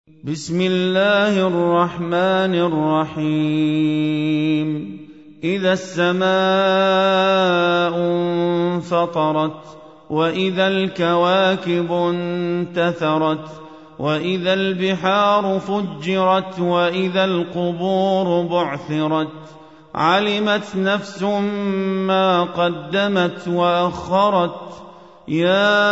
بسم الله الرحمن الرحيم إذا السماء انفطرت وإذا الكواكب انتثرت وإذا البحار فجرت وإذا القبور بعثرت علمت نفس ما قدمت وأخرت يا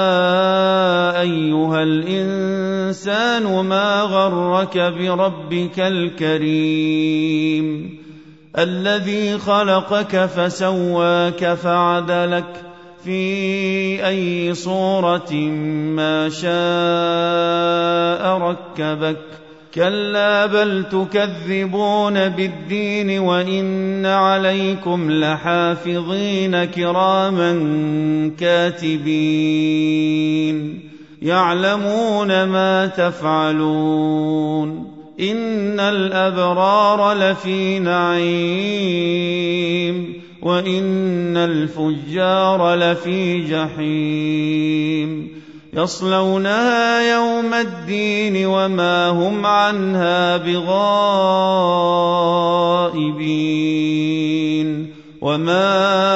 أيها الإنسان ما غرك بربك الكريم الذي خلقك فسواك فعدلك في أي صورة ما شاء ركبك كلا بل تكذبون بالدين وإن عليكم لحافظين كراما كاتبين يعلمون ما تفعلون إن الأبرار لفي نعيم وإن الفجار لفي جحيم يصلونها يوم الدين وما هم عنها بغائبين وما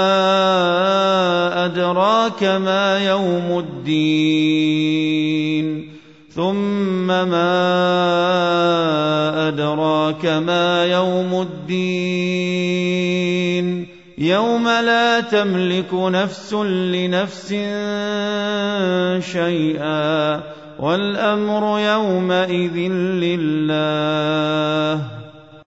أدراك ما يوم الدين ثم ما أدراك ما يوم الدين يوم لا تملك نفس لنفس شيئا والأمر يومئذ لله